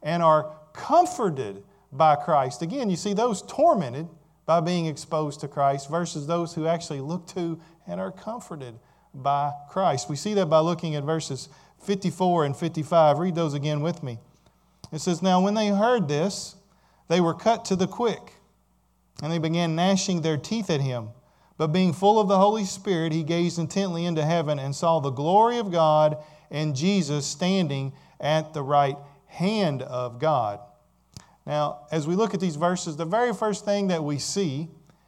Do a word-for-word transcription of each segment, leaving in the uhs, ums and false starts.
and are comforted by Christ. Again, you see those tormented by being exposed to Christ versus those who actually look to and are comforted by Christ. We see that by looking at verses fifty-four and fifty-five. Read those again with me. It says, "Now when they heard this, they were cut to the quick, and they began gnashing their teeth at him. But being full of the Holy Spirit, he gazed intently into heaven and saw the glory of God and Jesus standing at the right hand of God." Now, as we look at these verses, the very first thing that we see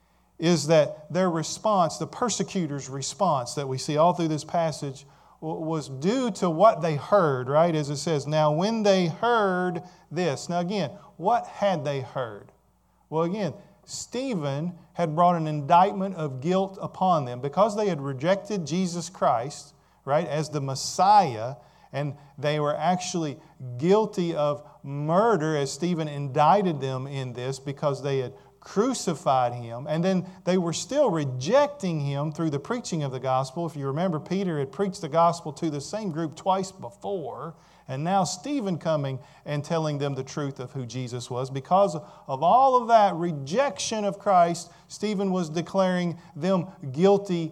is that their response, the persecutors' response that we see all through this passage, was due to what they heard, right? As it says, "Now when they heard this." Now again, what had they heard? Well, again, Stephen had brought an indictment of guilt upon them because they had rejected Jesus Christ, right, as the Messiah, and they were actually guilty of murder as Stephen indicted them in this because they had crucified him. And then they were still rejecting him through the preaching of the gospel. If you remember, Peter had preached the gospel to the same group twice before. And now Stephen coming and telling them the truth of who Jesus was. Because of all of that rejection of Christ, Stephen was declaring them guilty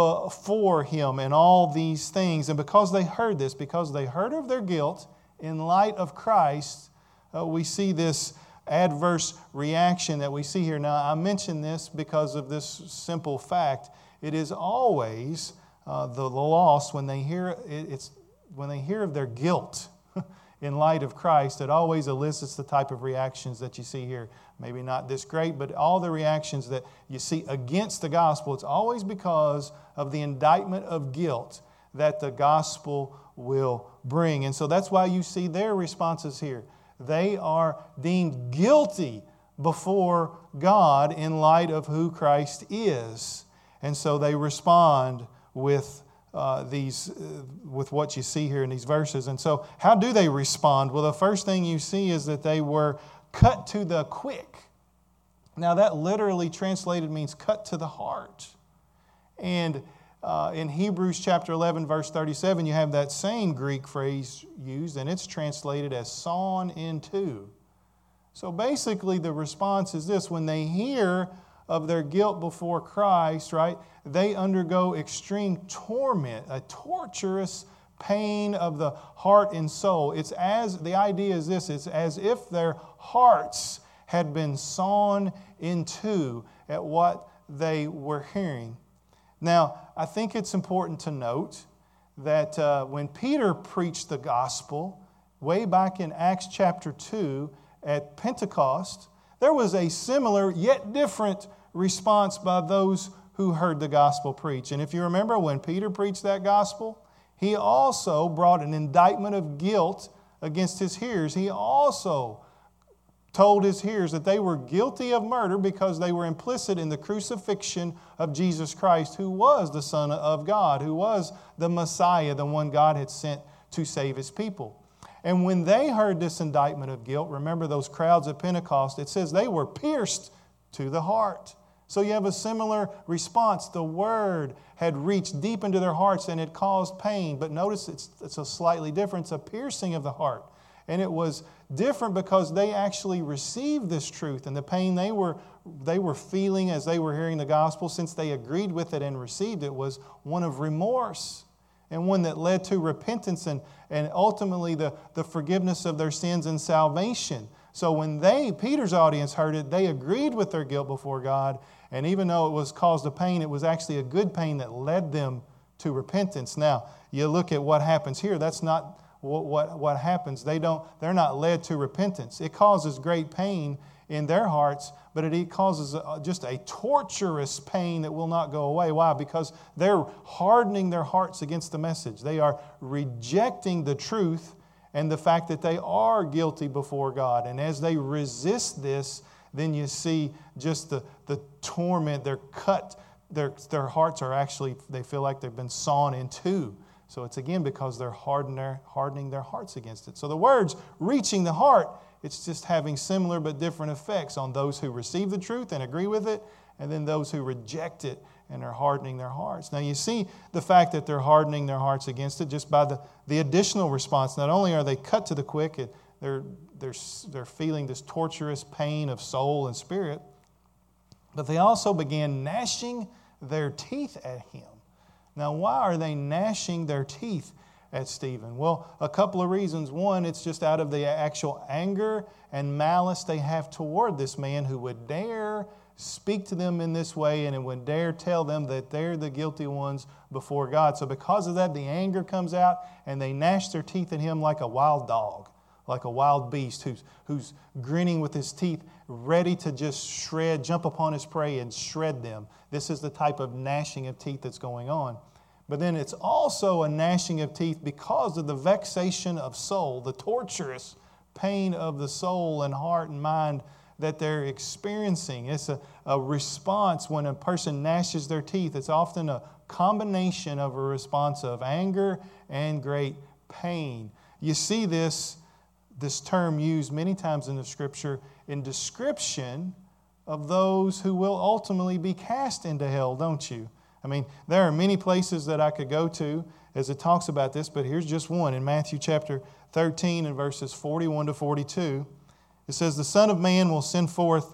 before him and all these things. And because they heard this, because they heard of their guilt in light of Christ, uh, we see this adverse reaction that we see here. Now, I mention this because of this simple fact. It is always uh, the lost when they hear it, it's when they hear of their guilt in light of Christ, it always elicits the type of reactions that you see here. Maybe not this great, but all the reactions that you see against the gospel, it's always because of the indictment of guilt that the gospel will bring. And so that's why you see their responses here. They are deemed guilty before God in light of who Christ is. And so they respond with Uh, these, uh, with what you see here in these verses. And so how do they respond? Well, the first thing you see is that they were cut to the quick. Now that literally translated means cut to the heart. And uh, in Hebrews chapter eleven, verse thirty-seven, you have that same Greek phrase used, and it's translated as sawn in two. So basically the response is this: when they hear of their guilt before Christ, right, they undergo extreme torment, a torturous pain of the heart and soul. It's as, the idea is this, it's as if their hearts had been sawn in two at what they were hearing. Now, I think it's important to note that uh, when Peter preached the gospel, way back in Acts chapter two at Pentecost, there was a similar yet different response by those who heard the gospel preached. And if you remember, when Peter preached that gospel, he also brought an indictment of guilt against his hearers. He also told his hearers that they were guilty of murder because they were implicit in the crucifixion of Jesus Christ, who was the Son of God, who was the Messiah, the one God had sent to save his people. And when they heard this indictment of guilt, remember those crowds at Pentecost, it says they were pierced to the heart. So you have a similar response. The word had reached deep into their hearts and it caused pain. But notice it's, it's a slightly different, it's a piercing of the heart. And it was different because they actually received this truth, and the pain they were, they were feeling as they were hearing the gospel, since they agreed with it and received it, was one of remorse, and one that led to repentance and, and ultimately the, the forgiveness of their sins and salvation. So when they, Peter's audience, heard it, they agreed with their guilt before God. And even though it was caused a pain, it was actually a good pain that led them to repentance. Now, you look at what happens here. That's not what, what, what happens. They don't, they're not led to repentance. It causes great pain in their hearts, but it causes a, just a torturous pain that will not go away. Why? Because they're hardening their hearts against the message. They are rejecting the truth and the fact that they are guilty before God. And as they resist this, then you see just the, the torment. They're cut. Their, their hearts are actually, they feel like they've been sawn in two. So it's again because they're harden their, hardening their hearts against it. So the words reaching the heart, it's just having similar but different effects on those who receive the truth and agree with it, and then those who reject it and are hardening their hearts. Now you see the fact that they're hardening their hearts against it just by the, the additional response. Not only are they cut to the quick, it, they're, they're, they're feeling this torturous pain of soul and spirit. But they also began gnashing their teeth at him. Now, why are they gnashing their teeth at Stephen? Well, a couple of reasons. One, it's just out of the actual anger and malice they have toward this man who would dare speak to them in this way and would dare tell them that they're the guilty ones before God. So because of that, the anger comes out and they gnash their teeth at him like a wild dog, like a wild beast who's, who's grinning with his teeth, ready to just shred, jump upon his prey and shred them. This is the type of gnashing of teeth that's going on. But then it's also a gnashing of teeth because of the vexation of soul, the torturous pain of the soul and heart and mind that they're experiencing. It's a, a response when a person gnashes their teeth. It's often a combination of a response of anger and great pain. You see this, this term used many times in the Scripture in description of those who will ultimately be cast into hell, don't you? I mean, there are many places that I could go to as it talks about this, but here's just one. In Matthew chapter thirteen and verses forty-one to forty-two, it says, "The Son of Man will send forth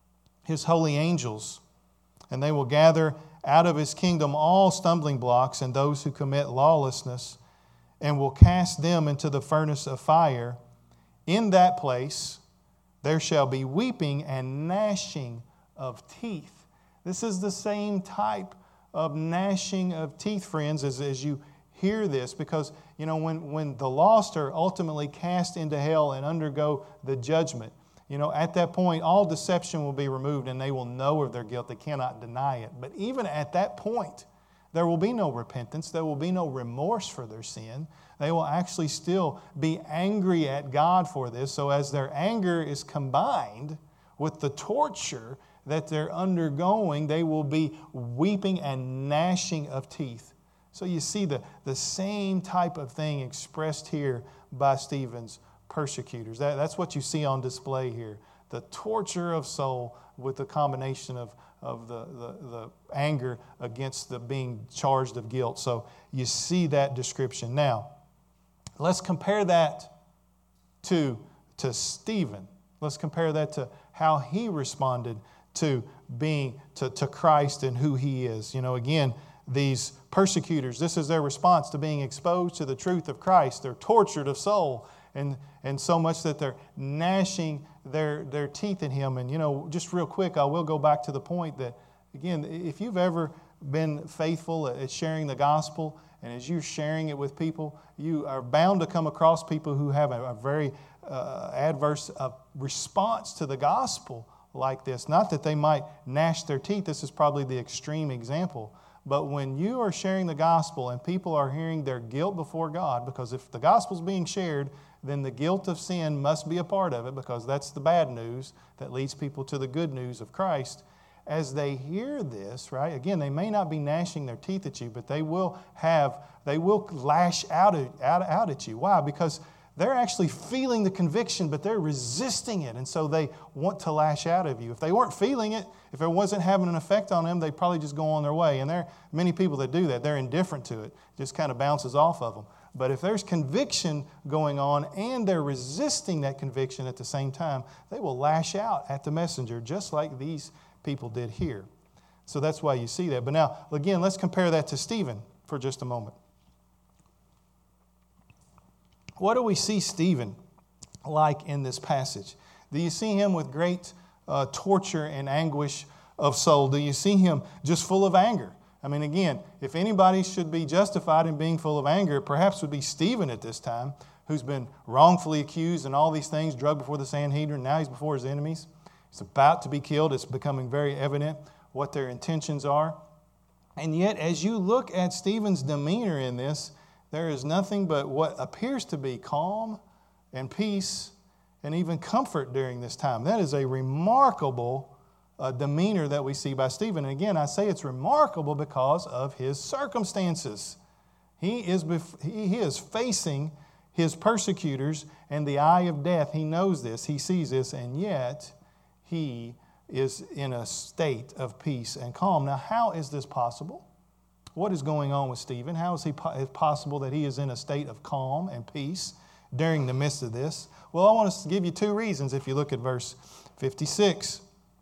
His holy angels, and they will gather out of His kingdom all stumbling blocks and those who commit lawlessness, and will cast them into the furnace of fire. In that place there shall be weeping and gnashing of teeth." This is the same type of gnashing of teeth, friends, as, as you hear this, because, you know, when, when the lost are ultimately cast into hell and undergo the judgment, you know, at that point, all deception will be removed and they will know of their guilt. They cannot deny it. But even at that point, there will be no repentance. There will be no remorse for their sin. They will actually still be angry at God for this. So as their anger is combined with the torture that they're undergoing, they will be weeping and gnashing of teeth. So you see the, the same type of thing expressed here by Stephen's persecutors. That, that's what you see on display here. The torture of soul with the combination of, of the, the, the anger against the being charged of guilt. So you see that description. Now, let's compare that to, to Stephen. Let's compare that to how he responded to being to, to Christ and who he is. You know, again, these persecutors, this is their response to being exposed to the truth of Christ. They're tortured of soul, and, and so much that they're gnashing their, their teeth in him. And, you know, just real quick, I will go back to the point that, again, if you've ever been faithful at sharing the gospel, and as you're sharing it with people, you are bound to come across people who have a, a very uh, adverse uh, response to the gospel like this. Not that they might gnash their teeth. This is probably the extreme example. But when you are sharing the gospel and people are hearing their guilt before God, because if the gospel is being shared, then the guilt of sin must be a part of it, because that's the bad news that leads people to the good news of Christ. As they hear this, right, again, they may not be gnashing their teeth at you, but they will have, they will lash out at, out, out at you. Why? Because they're actually feeling the conviction, but they're resisting it, and so they want to lash out of you. If they weren't feeling it, if it wasn't having an effect on them, they'd probably just go on their way. And there are many people that do that. They're indifferent to it. It just kind of bounces off of them. But if there's conviction going on and they're resisting that conviction at the same time, they will lash out at the messenger, just like these people did here. So that's why you see that. But now, again, let's compare that to Stephen for just a moment. What do we see Stephen like in this passage? Do you see him with great uh, torture and anguish of soul? Do you see him just full of anger? I mean, again, if anybody should be justified in being full of anger, it perhaps would be Stephen at this time, who's been wrongfully accused and all these things, drugged before the Sanhedrin. Now he's before his enemies. He's about to be killed. It's becoming very evident what their intentions are. And yet, as you look at Stephen's demeanor in this, there is nothing but what appears to be calm and peace and even comfort during this time. That is a remarkable uh, demeanor that we see by Stephen. And again, I say it's remarkable because of his circumstances. He is, bef- he, he is facing his persecutors and the eye of death. He knows this, he sees this, and yet he is in a state of peace and calm. Now, how is this possible? What is going on with Stephen? How is it possible that he is in a state of calm and peace during the midst of this? Well, I want to give you two reasons if you look at verse fifty-six.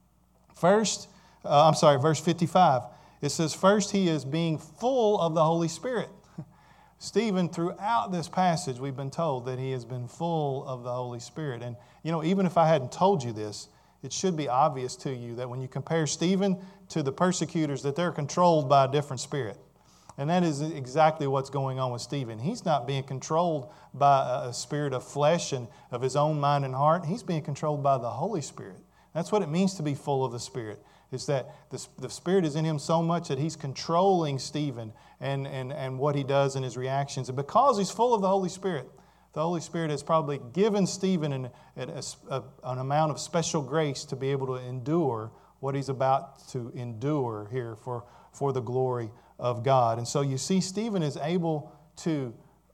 First, uh, I'm sorry, verse fifty-five. It says, first, he is being full of the Holy Spirit. Stephen, throughout this passage, we've been told that he has been full of the Holy Spirit. And, you know, even if I hadn't told you this, it should be obvious to you that when you compare Stephen to the persecutors, that they're controlled by a different spirit. And that is exactly what's going on with Stephen. He's not being controlled by a spirit of flesh and of his own mind and heart. He's being controlled by the Holy Spirit. That's what it means to be full of the Spirit. It's that the, the Spirit is in him so much that he's controlling Stephen and, and, and what he does and his reactions. And because he's full of the Holy Spirit, the Holy Spirit has probably given Stephen an, a, a, an amount of special grace to be able to endure what he's about to endure here for, for the glory of God. And so you see, Stephen is able to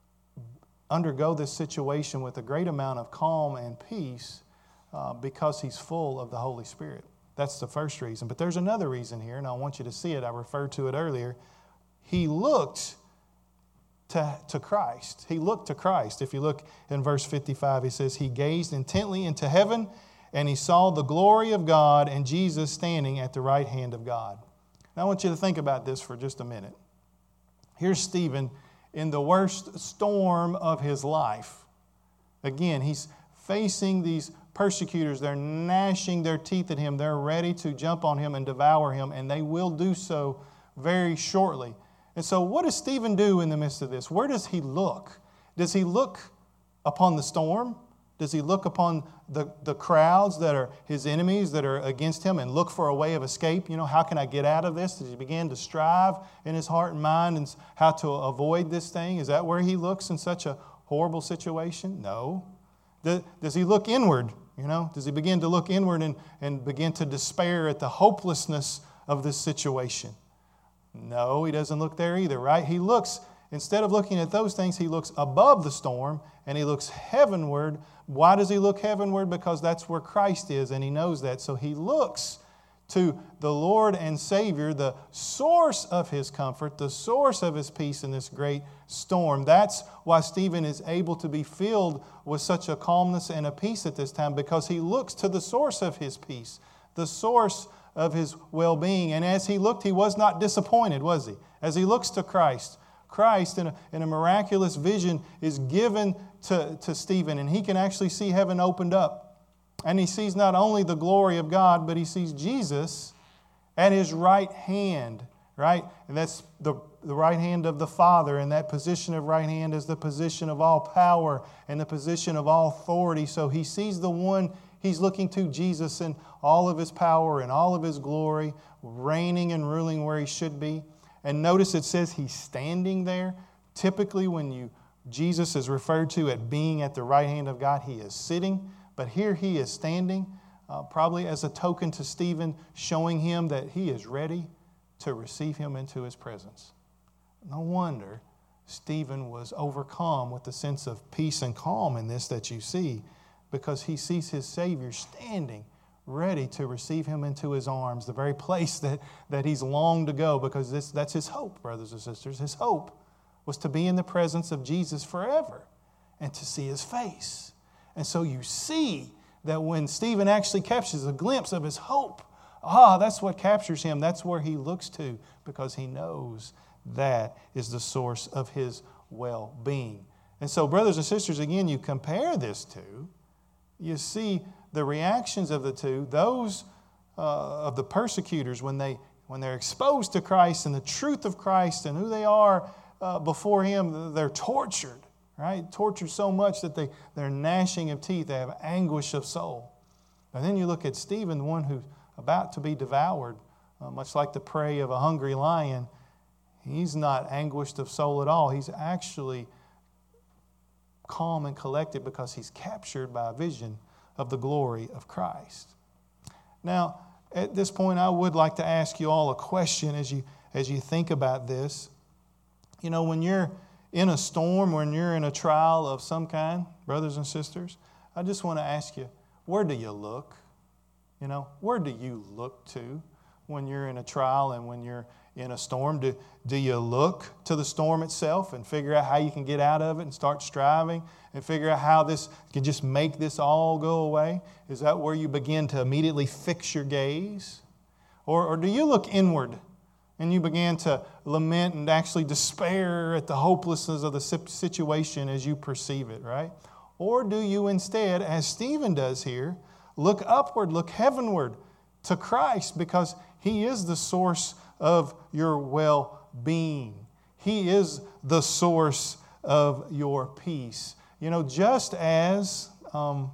undergo this situation with a great amount of calm and peace uh, because he's full of the Holy Spirit. That's the first reason. But there's another reason here, and I want you to see it. I referred to it earlier. He looked to, to Christ. He looked to Christ. If you look in verse fifty-five, he says, he gazed intently into heaven, and he saw the glory of God and Jesus standing at the right hand of God. Now I want you to think about this for just a minute. Here's Stephen in the worst storm of his life. Again, he's facing these persecutors. They're gnashing their teeth at him. They're ready to jump on him and devour him, and they will do so very shortly. And so what does Stephen do in the midst of this? Where does he look? Does he look upon the storm? Does he look upon the, the crowds that are his enemies that are against him and look for a way of escape? You know, how can I get out of this? Does he begin to strive in his heart and mind and how to avoid this thing? Is that where he looks in such a horrible situation? No. Does he look inward? You know, does he begin to look inward and, and begin to despair at the hopelessness of this situation? No, he doesn't look there either, right? He looks, instead of looking at those things, he looks above the storm and he looks heavenward. Why does he look heavenward? Because that's where Christ is, and he knows that. So he looks to the Lord and Savior, the source of his comfort, the source of his peace in this great storm. That's why Stephen is able to be filled with such a calmness and a peace at this time, because he looks to the source of his peace, the source of his well-being. And as he looked, he was not disappointed, was he? As he looks to Christ, Christ in a, in a miraculous vision is given to, to Stephen, and he can actually see heaven opened up. And he sees not only the glory of God, but he sees Jesus at his right hand, right? And that's the, the right hand of the Father, and that position of right hand is the position of all power and the position of all authority. So he sees the one he's looking to, Jesus, in all of his power and all of his glory, reigning and ruling where he should be. And notice it says he's standing there. Typically when you Jesus is referred to at being at the right hand of God, he is sitting. But here he is standing, uh, probably as a token to Stephen, showing him that he is ready to receive him into his presence. No wonder Stephen was overcome with the sense of peace and calm in this that you see, because he sees his Savior standing, ready to receive him into his arms, the very place that, that he's longed to go, because this, that's his hope, brothers and sisters. His hope was to be in the presence of Jesus forever and to see his face. And so you see that when Stephen actually captures a glimpse of his hope, ah, that's what captures him. That's where he looks to, because he knows that is the source of his well-being. And so, brothers and sisters, again, you compare this to, you see the reactions of the two, those uh, of the persecutors when, they, when they're exposed to Christ and the truth of Christ and who they are uh, before him, they're tortured. Right? Tortured so much that they, they're gnashing of teeth. They have anguish of soul. And then you look at Stephen, the one who's about to be devoured, uh, much like the prey of a hungry lion. He's not anguished of soul at all. He's actually calm and collected because he's captured by a vision of the glory of Christ. Now, at this point, I would like to ask you all a question as you, as you think about this. You know, when you're in a storm, when you're in a trial of some kind, brothers and sisters, I just want to ask you, where do you look? You know, where do you look to when you're in a trial and when you're in a storm? Do, do you look to the storm itself and figure out how you can get out of it and start striving and figure out how this can just make this all go away? Is that where you begin to immediately fix your gaze? Or, or do you look inward and you begin to lament and actually despair at the hopelessness of the situation as you perceive it, right? Or do you instead, as Stephen does here, look upward, look heavenward to Christ, because He is the source of your well-being. He is the source of your peace. You know, just as, um,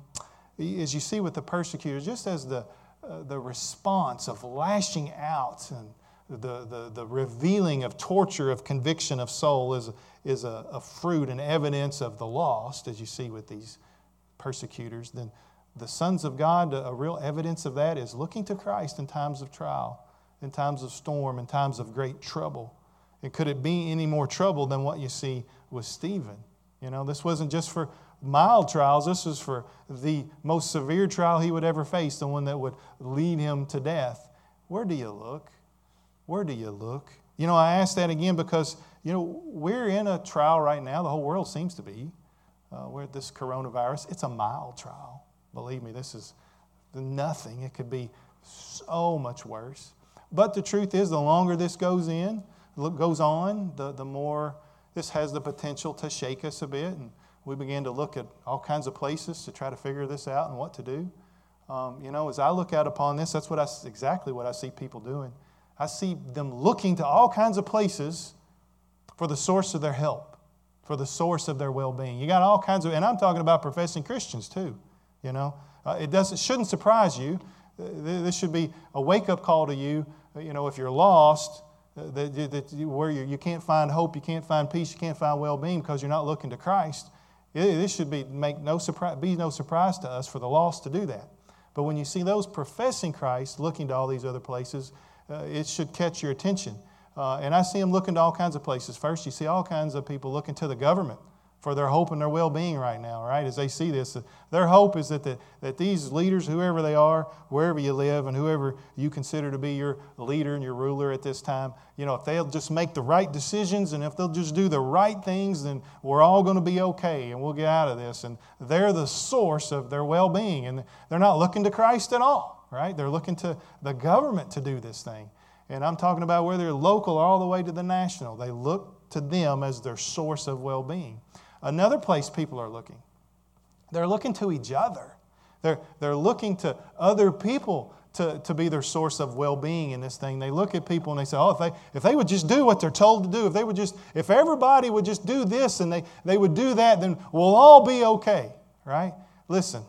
as you see with the persecutors, just as the, uh, the response of lashing out and the, the, the revealing of torture, of conviction of soul is, is a, a fruit and evidence of the lost, as you see with these persecutors, then the sons of God, a real evidence of that is looking to Christ in times of trial, in times of storm, in times of great trouble. And could it be any more trouble than what you see with Stephen? You know, this wasn't just for mild trials. This was for the most severe trial he would ever face, the one that would lead him to death. Where do you look? Where do you look? You know, I ask that again because, you know, we're in a trial right now. The whole world seems to be. Uh, we're at this coronavirus. It's a mild trial. Believe me, this is nothing. It could be so much worse. But the truth is, the longer this goes in, goes on, the, the more this has the potential to shake us a bit. And we begin to look at all kinds of places to try to figure this out and what to do. Um, you know, as I look out upon this, that's what I, exactly what I see people doing. I see them looking to all kinds of places for the source of their help, for the source of their well-being. You got all kinds of, and I'm talking about professing Christians too. You know, uh, it doesn't shouldn't surprise you. Uh, this should be a wake-up call to you. Uh, you know, if you're lost, uh, that, that you, where you, you can't find hope, you can't find peace, you can't find well-being because you're not looking to Christ. It, this should be make no surprise, be no surprise to us for the lost to do that. But when you see those professing Christ looking to all these other places, uh, it should catch your attention. Uh, and I see them looking to all kinds of places. First, you see all kinds of people looking to the government for their hope and their well-being right now, right? As they see this, their hope is that the, that these leaders, whoever they are, wherever you live, and whoever you consider to be your leader and your ruler at this time, you know, if they'll just make the right decisions and if they'll just do the right things, then we're all going to be okay and we'll get out of this. And they're the source of their well-being, and they're not looking to Christ at all, right? They're looking to the government to do this thing. And I'm talking about whether they're local all the way to the national. They look to them as their source of well-being. Another place people are looking, they're looking to each other. They're, they're looking to other people to, to be their source of well-being in this thing. They look at people and they say, oh, if they, if they would just do what they're told to do, if they would just, if everybody would just do this and they, they would do that, then we'll all be okay, right? Listen,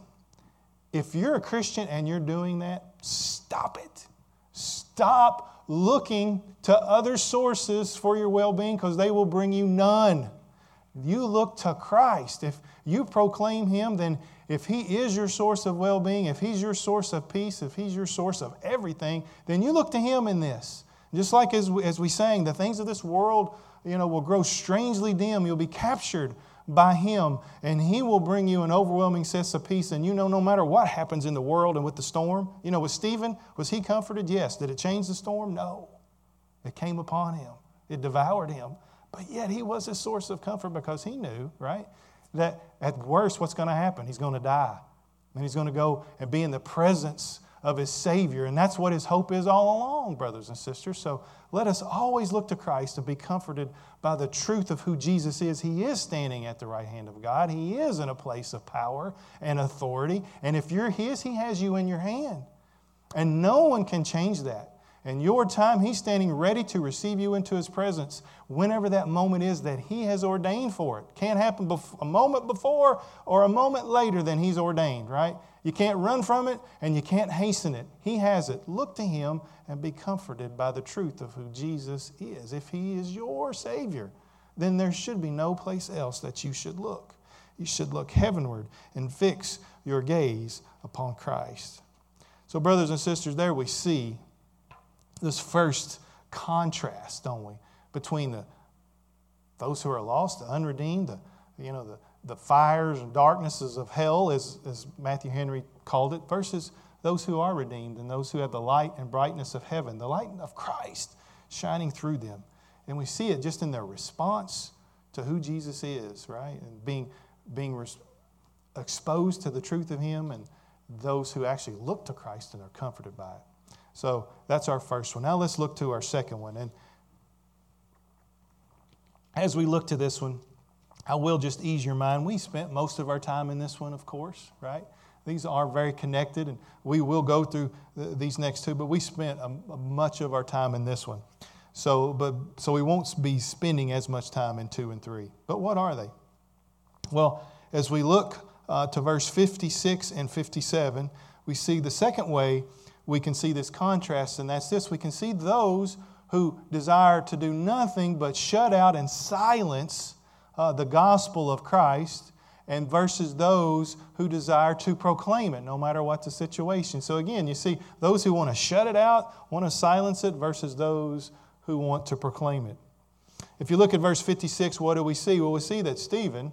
if you're a Christian and you're doing that, stop it. Stop looking to other sources for your well-being because they will bring you none. You look to Christ. If you proclaim Him, then if He is your source of well-being, if He's your source of peace, if He's your source of everything, then you look to Him in this. Just like as we, as we sang, the things of this world, you know, will grow strangely dim. You'll be captured by Him, and He will bring you an overwhelming sense of peace. And you know, no matter what happens in the world and with the storm, you know, with Stephen, was he comforted? Yes. Did it change the storm? No. It came upon him. It devoured him. But yet he was a source of comfort because he knew, right, that at worst what's going to happen? He's going to die. And he's going to go and be in the presence of his Savior. And that's what his hope is all along, brothers and sisters. So let us always look to Christ and be comforted by the truth of who Jesus is. He is standing at the right hand of God. He is in a place of power and authority. And if you're His, He has you in your hand. And no one can change that. In your time, He's standing ready to receive you into His presence whenever that moment is that He has ordained for it. Can't happen bef- a moment before or a moment later than He's ordained, right? You can't run from it and you can't hasten it. He has it. Look to Him and be comforted by the truth of who Jesus is. If He is your Savior, then there should be no place else that you should look. You should look heavenward and fix your gaze upon Christ. So, brothers and sisters, there we see this first contrast, don't we, between the those who are lost, the unredeemed, the you know the, the fires and darknesses of hell, as, as Matthew Henry called it, versus those who are redeemed and those who have the light and brightness of heaven, the light of Christ shining through them. And we see it just in their response to who Jesus is, right? And being, being res- exposed to the truth of Him, and those who actually look to Christ and are comforted by it. So that's our first one. Now let's look to our second one. And as we look to this one, I will just ease your mind. We spent most of our time in this one, of course, right? These are very connected, and we will go through th- these next two, but we spent a, a much of our time in this one. So, but so we won't be spending as much time in two and three. But what are they? Well, as we look uh, to verse fifty-six and fifty-seven, we see the second way we can see this contrast, and that's this. We can see those who desire to do nothing but shut out and silence uh, the gospel of Christ, and versus those who desire to proclaim it, no matter what the situation. So again, you see those who want to shut it out, want to silence it, versus those who want to proclaim it. If you look at verse fifty-six, what do we see? Well, we see that Stephen,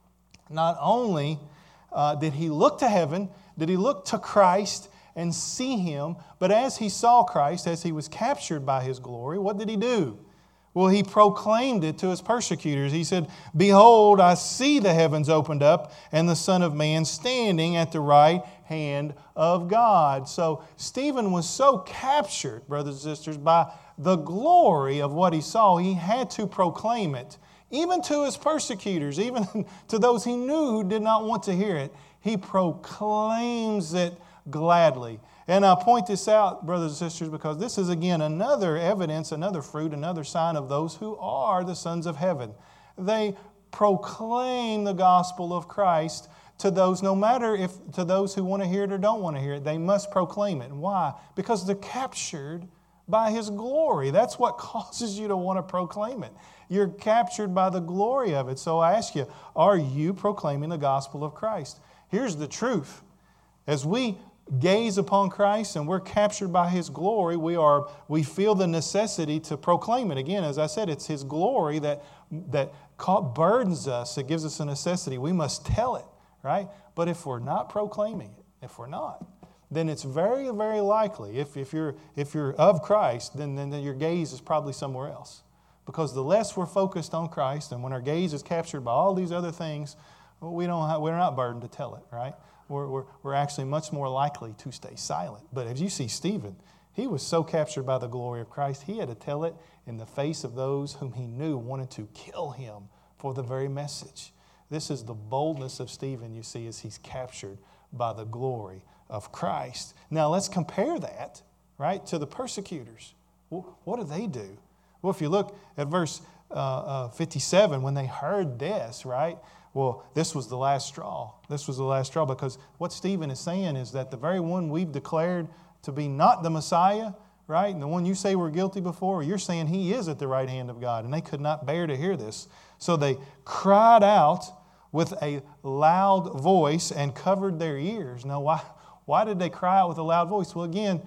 not only uh, did he look to heaven, did he look to Christ and see Him, but as he saw Christ, as he was captured by His glory, what did he do? Well, he proclaimed it to his persecutors. He said, "Behold, I see the heavens opened up and the Son of Man standing at the right hand of God." So Stephen was so captured, brothers and sisters, by the glory of what he saw, he had to proclaim it. Even to his persecutors, even to those he knew who did not want to hear it, he proclaims it gladly. And I point this out, brothers and sisters, because this is again another evidence, another fruit, another sign of those who are the sons of heaven. They proclaim the gospel of Christ to those, no matter if to those who want to hear it or don't want to hear it, they must proclaim it. And why? Because they're captured by His glory. That's what causes you to want to proclaim it. You're captured by the glory of it. So I ask you, are you proclaiming the gospel of Christ? Here's the truth. As we gaze upon Christ and we're captured by His glory, we are we feel the necessity to proclaim it. Again, as I said, it's His glory that that burdens us. It gives us a necessity. We must tell it, right? But if we're not proclaiming it, if we're not, then it's very, very likely, if, if you're if you're of Christ, then, then your gaze is probably somewhere else. Because the less we're focused on Christ, and when our gaze is captured by all these other things, well, we don't have, we're not burdened to tell it, right? We're, we're, we're actually much more likely to stay silent. But as you see Stephen, he was so captured by the glory of Christ, he had to tell it in the face of those whom he knew wanted to kill him for the very message. This is the boldness of Stephen, you see, as he's captured by the glory of Christ. Now let's compare that, right, to the persecutors. Well, what do they do? Well, if you look at verse uh, uh, fifty-seven, when they heard this, right, well, this was the last straw. This was the last straw, because what Stephen is saying is that the very one we've declared to be not the Messiah, right, and the one you say we're guilty before, you're saying He is at the right hand of God, and they could not bear to hear this. So they cried out with a loud voice and covered their ears. Now, why, why did they cry out with a loud voice? Well, again,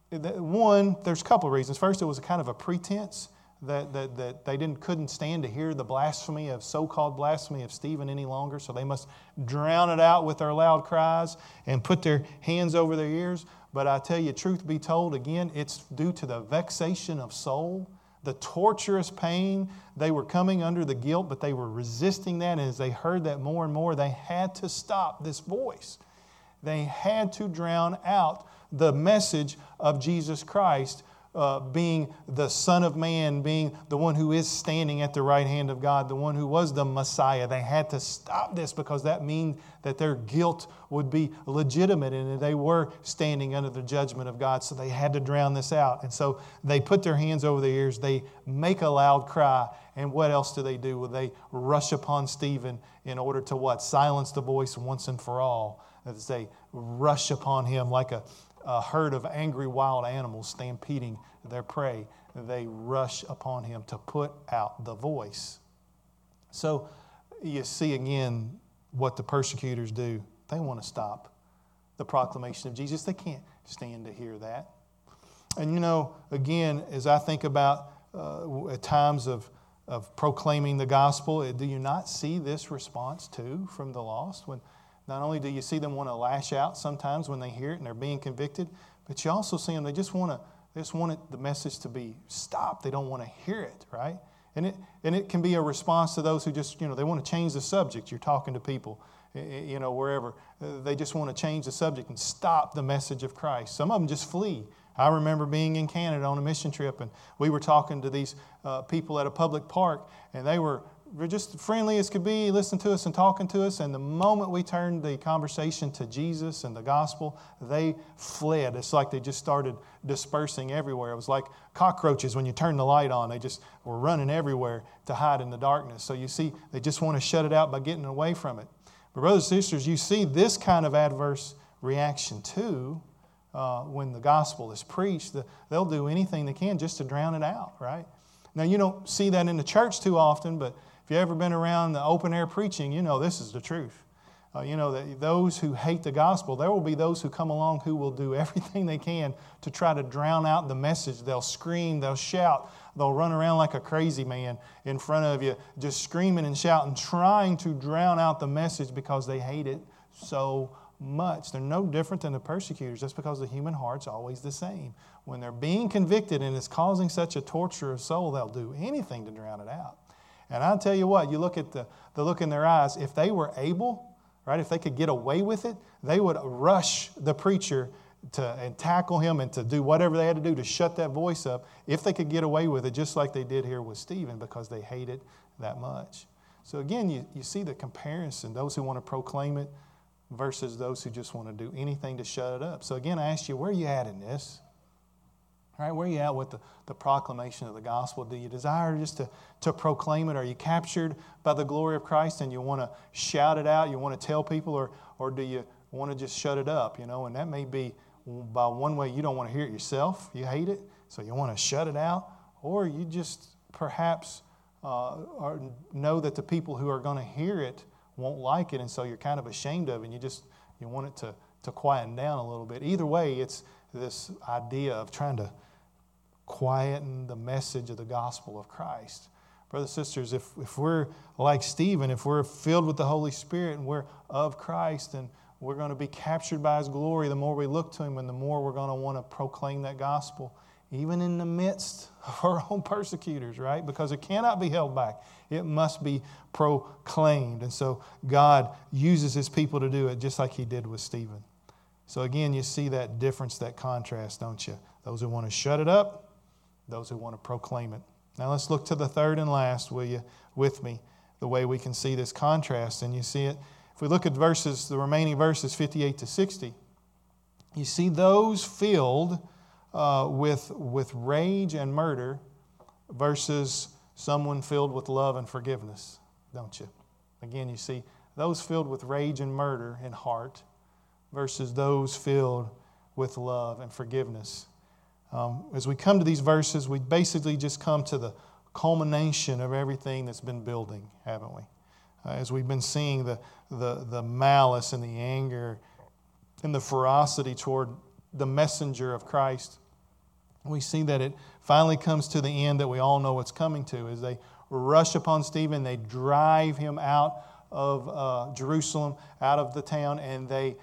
one, there's a couple of reasons. First, it was a kind of a pretense that, that, that they didn't couldn't stand to hear the blasphemy of so-called blasphemy of Stephen any longer, so they must drown it out with their loud cries and put their hands over their ears. But I tell you, truth be told, again, it's due to the vexation of soul, the torturous pain. They were coming under the guilt, but they were resisting that, and as they heard that more and more, they had to stop this voice. They had to drown out the message of Jesus Christ, Uh, being the Son of Man, being the one who is standing at the right hand of God, the one who was the Messiah. They had to stop this because that means that their guilt would be legitimate and they were standing under the judgment of God. So they had to drown this out. And so they put their hands over their ears. They make a loud cry. And what else do they do? Well, they rush upon Stephen in order to what? Silence the voice once and for all. As they rush upon him like a A herd of angry wild animals stampeding their prey. They rush upon him to put out the voice. So you see again what the persecutors do. They want to stop the proclamation of Jesus. They can't stand to hear that. And you know, again, as I think about uh, at times of, of proclaiming the gospel, do you not see this response too from the lost? When Not only do you see them want to lash out sometimes when they hear it and they're being convicted, but you also see them, they just want to They just want it, the message to be stopped. They don't want to hear it, right? And it and it can be a response to those who just, you know, they want to change the subject. You're talking to people, you know, wherever. They just want to change the subject and stop the message of Christ. Some of them just flee. I remember being in Canada on a mission trip, and we were talking to these uh, people at a public park, and they were were just friendly as could be, listening to us and talking to us. And the moment we turned the conversation to Jesus and the gospel, they fled. It's like they just started dispersing everywhere. It was like cockroaches when you turn the light on. They just were running everywhere to hide in the darkness. So you see, they just want to shut it out by getting away from it. But brothers and sisters, you see this kind of adverse reaction too uh, when the gospel is preached. They'll do anything they can just to drown it out, right? Now, you don't see that in the church too often, but if you've ever been around the open air preaching, you know this is the truth. Uh, you know that those who hate the gospel, there will be those who come along who will do everything they can to try to drown out the message. They'll scream, they'll shout, they'll run around like a crazy man in front of you, just screaming and shouting, trying to drown out the message because they hate it so much. They're no different than the persecutors, just because the human heart's always the same. When they're being convicted and it's causing such a torture of soul, they'll do anything to drown it out. And I'll tell you what, you look at the, the look in their eyes, if they were able, right, if they could get away with it, they would rush the preacher to and tackle him and to do whatever they had to do to shut that voice up, if they could get away with it, just like they did here with Stephen, because they hate it that much. So again, you, you see the comparison, those who want to proclaim it versus those who just want to do anything to shut it up. So again, I ask you, where are you at in this? All right, where are you at with the, the proclamation of the gospel? Do you desire just to, to proclaim it? Are you captured by the glory of Christ and you want to shout it out? You want to tell people? Or, or do you want to just shut it up? You know, and that may be by one way you don't want to hear it yourself. You hate it, so you want to shut it out. Or you just perhaps uh, are, know that the people who are going to hear it won't like it, and so you're kind of ashamed of it, and you just you want it to, to quieten down a little bit. Either way, it's this idea of trying to quieten the message of the gospel of Christ. Brothers and sisters, if, if we're like Stephen, if we're filled with the Holy Spirit and we're of Christ, and we're going to be captured by His glory, the more we look to Him and the more we're going to want to proclaim that gospel, even in the midst of our own persecutors, right? Because it cannot be held back. It must be proclaimed. And so God uses His people to do it just like He did with Stephen. So again, you see that difference, that contrast, don't you? Those who want to shut it up, those who want to proclaim it. Now let's look to the third and last, will you, with me, the way we can see this contrast. And you see it, if we look at verses, the remaining verses fifty-eight to sixty, you see those filled uh, with, with rage and murder versus someone filled with love and forgiveness, don't you? Again, you see those filled with rage and murder in heart versus those filled with love and forgiveness. Um, as we come to these verses, we basically just come to the culmination of everything that's been building, haven't we? Uh, as we've been seeing the, the, the malice and the anger and the ferocity toward the messenger of Christ, we see that it finally comes to the end that we all know what's coming to. As they rush upon Stephen, they drive him out of uh, Jerusalem, out of the town, and they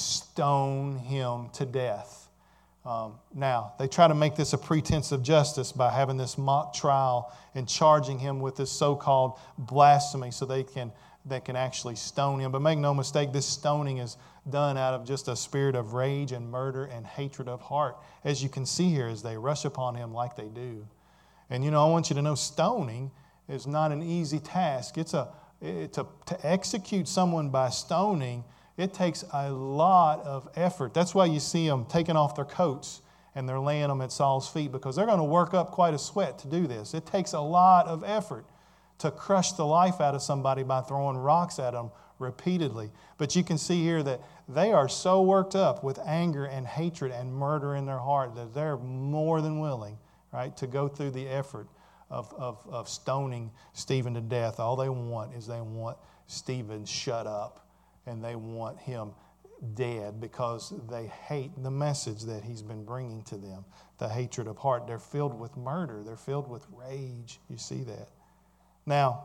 stone him to death. Um, now, they try to make this a pretense of justice by having this mock trial and charging him with this so-called blasphemy so they can, they can actually stone him. But make no mistake, this stoning is done out of just a spirit of rage and murder and hatred of heart, as you can see here as they rush upon him like they do. And, you know, I want you to know stoning is not an easy task. It's a, it, to, to execute someone by stoning, it takes a lot of effort. That's why you see them taking off their coats and they're laying them at Saul's feet, because they're going to work up quite a sweat to do this. It takes a lot of effort to crush the life out of somebody by throwing rocks at them repeatedly. But you can see here that they are so worked up with anger and hatred and murder in their heart that they're more than willing, right, to go through the effort of, of, of stoning Stephen to death. All they want is they want Stephen shut up. And they want him dead because they hate the message that he's been bringing to them, the hatred of heart. They're filled with murder. They're filled with rage. You see that. Now,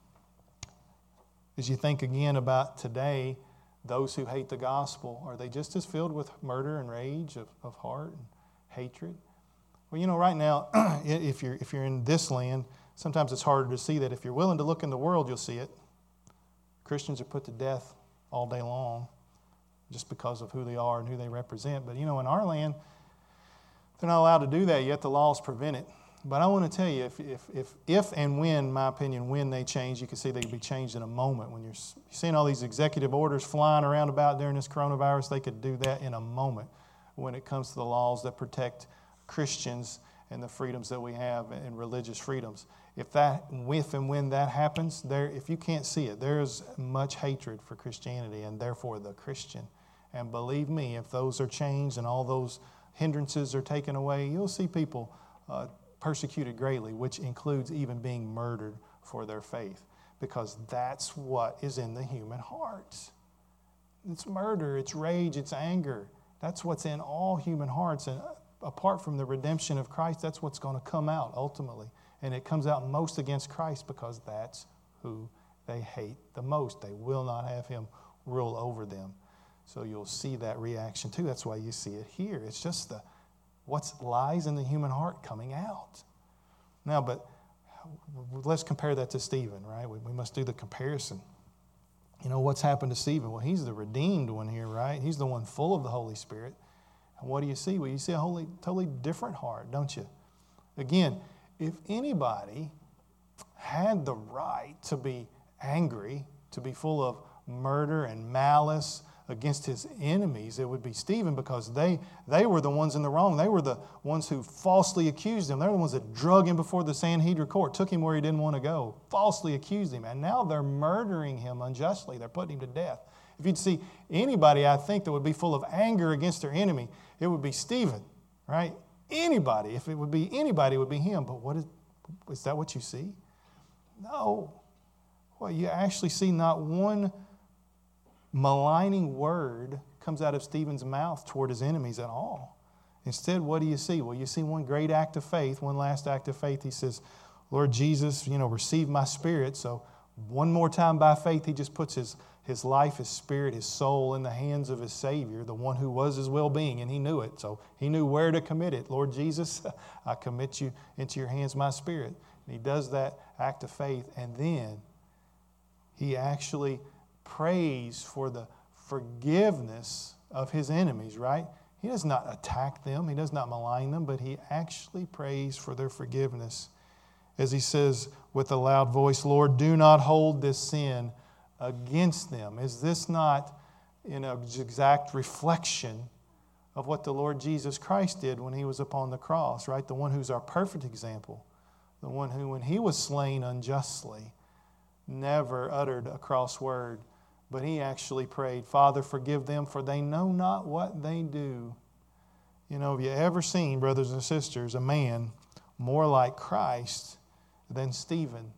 as you think again about today, those who hate the gospel, are they just as filled with murder and rage of, of heart and hatred? Well, you know, right now, if you're, if you're in this land, sometimes it's harder to see that. If you're willing to look in the world, you'll see it. Christians are put to death all day long just because of who they are and who they represent. But, you know, in our land, they're not allowed to do that, yet the laws prevent it. But I want to tell you, if, if, if, if and when, in my opinion, when they change, you can see they can be changed in a moment. When you're, you're seeing all these executive orders flying around about during this coronavirus, they could do that in a moment when it comes to the laws that protect Christians and the freedoms that we have and religious freedoms. If that, if and when that happens, there, if you can't see it, there is much hatred for Christianity and therefore the Christian. And believe me, if those are changed and all those hindrances are taken away, you'll see people uh, persecuted greatly, which includes even being murdered for their faith, because that's what is in the human heart. It's murder, it's rage, it's anger. That's what's in all human hearts. And apart from the redemption of Christ, that's what's going to come out ultimately. And it comes out most against Christ because that's who they hate the most. They will not have him rule over them. So you'll see that reaction too. That's why you see it here. It's just the what lies in the human heart coming out. Now, but let's compare that to Stephen, right? We, we must do the comparison. You know, what's happened to Stephen? Well, he's the redeemed one here, right? He's the one full of the Holy Spirit. And what do you see? Well, you see a wholly, totally different heart, don't you? Again, if anybody had the right to be angry, to be full of murder and malice against his enemies, it would be Stephen, because they, they were the ones in the wrong. They were the ones who falsely accused him. They're the ones that drug him before the Sanhedrin court, took him where he didn't want to go, falsely accused him. And now they're murdering him unjustly. They're putting him to death. If you'd see anybody, I think, that would be full of anger against their enemy, it would be Stephen, right? Anybody. If it would be anybody, it would be him. But what is, is that what you see? No. Well, you actually see not one maligning word comes out of Stephen's mouth toward his enemies at all. Instead, what do you see? Well, you see one great act of faith, one last act of faith. He says, Lord Jesus, you know, receive my spirit. So one more time by faith, he just puts his, his life, his spirit, his soul in the hands of his Savior, the one who was his well-being, and he knew it. So he knew where to commit it. Lord Jesus, I commit you into your hands, my spirit. And he does that act of faith, and then he actually prays for the forgiveness of his enemies, right? He does not attack them. He does not malign them, but he actually prays for their forgiveness. As he says with a loud voice, Lord, do not hold this sin against them. Is this not an exact reflection of what the Lord Jesus Christ did when he was upon the cross, right? The one who's our perfect example. The one who, when he was slain unjustly, never uttered a cross word, but he actually prayed, Father, forgive them, for they know not what they do. You know, have you ever seen, brothers and sisters, a man more like Christ than Stephen?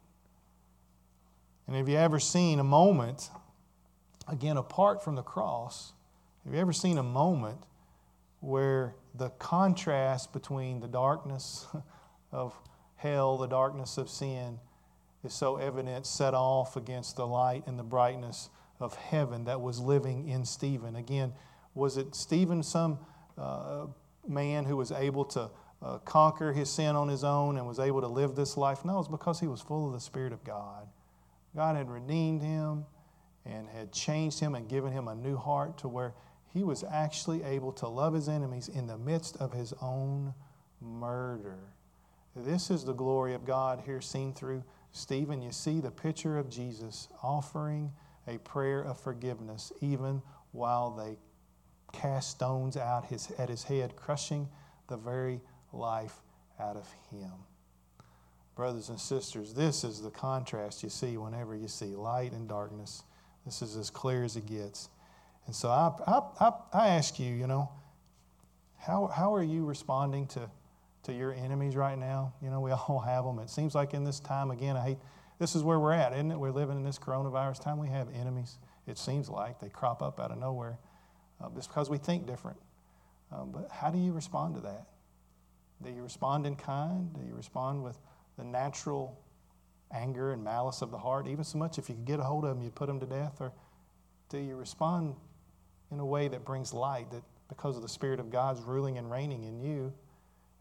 And have you ever seen a moment, again, apart from the cross, have you ever seen a moment where the contrast between the darkness of hell, the darkness of sin, is so evident, set off against the light and the brightness of heaven that was living in Stephen? Again, was it Stephen, some uh, man who was able to uh, conquer his sin on his own and was able to live this life? No, it's because he was full of the Spirit of God. God had redeemed him and had changed him and given him a new heart to where he was actually able to love his enemies in the midst of his own murder. This is the glory of God here seen through Stephen. You see the picture of Jesus offering a prayer of forgiveness even while they cast stones out his, at his head, crushing the very life out of him. Brothers and sisters, this is the contrast you see whenever you see light and darkness. This is as clear as it gets. And so I, I, I, I ask you, you know, how, how are you responding to, to your enemies right now? You know, we all have them. It seems like in this time, again, I hate, this is where we're at, isn't it? We're living in this coronavirus time. We have enemies. It seems like they crop up out of nowhere uh, just because we think different. Um, but how do you respond to that? Do you respond in kind? Do you respond with the natural anger and malice of the heart, even so much if you could get a hold of them, you'd put them to death? Or do you respond in a way that brings light, that because of the Spirit of God's ruling and reigning in you,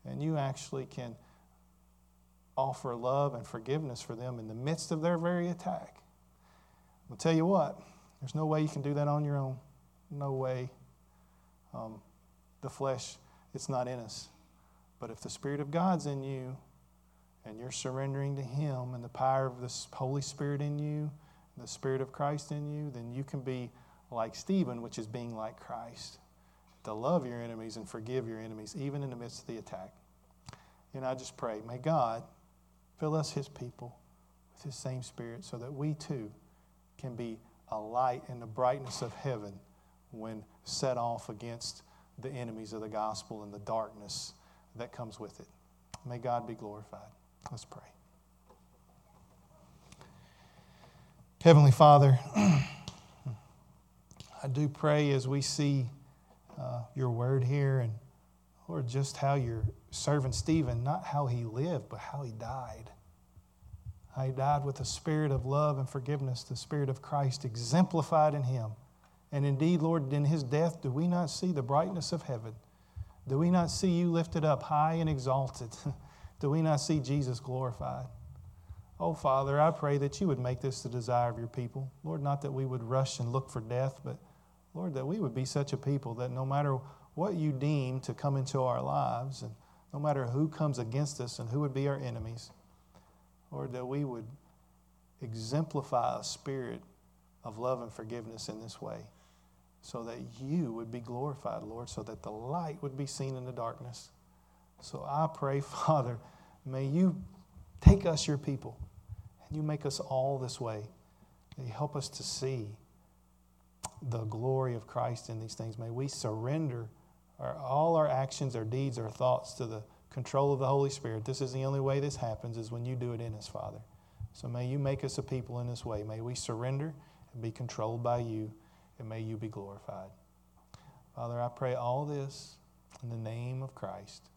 and you actually can offer love and forgiveness for them in the midst of their very attack. I'll tell you what, there's no way you can do that on your own. No way. Um, the flesh, it's not in us. But if the Spirit of God's in you, and you're surrendering to Him and the power of the Holy Spirit in you, and the Spirit of Christ in you, then you can be like Stephen, which is being like Christ. To love your enemies and forgive your enemies, even in the midst of the attack. And I just pray, may God fill us, His people, with His same Spirit so that we too can be a light in the brightness of heaven when set off against the enemies of the gospel and the darkness that comes with it. May God be glorified. Let's pray. Heavenly Father, I do pray as we see uh, your word here, and Lord, just how your servant Stephen, not how he lived, but how he died. How he died with the spirit of love and forgiveness, the Spirit of Christ exemplified in him. And indeed, Lord, in his death, do we not see the brightness of heaven? Do we not see you lifted up high and exalted? Do we not see Jesus glorified? Oh, Father, I pray that you would make this the desire of your people. Lord, not that we would rush and look for death, but Lord, that we would be such a people that no matter what you deem to come into our lives, and no matter who comes against us and who would be our enemies, Lord, that we would exemplify a spirit of love and forgiveness in this way so that you would be glorified, Lord, so that the light would be seen in the darkness. So I pray, Father, may you take us, your people, and you make us all this way. May you help us to see the glory of Christ in these things. May we surrender our, all our actions, our deeds, our thoughts to the control of the Holy Spirit. This is the only way this happens, is when you do it in us, Father. So may you make us a people in this way. May we surrender and be controlled by you, and may you be glorified. Father, I pray all this in the name of Christ.